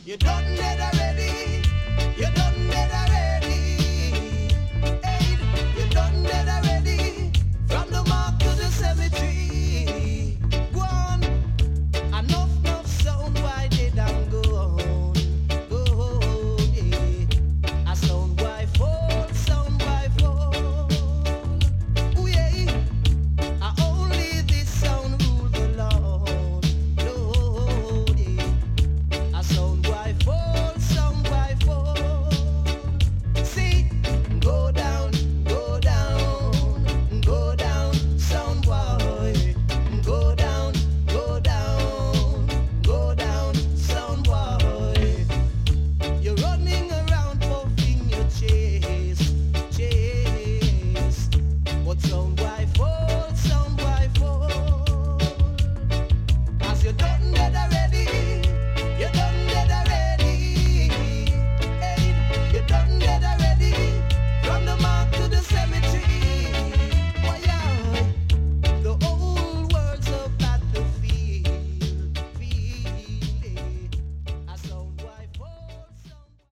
You done dead already. You done dead already. Hey, you done dead already. From the mark to the cemetery.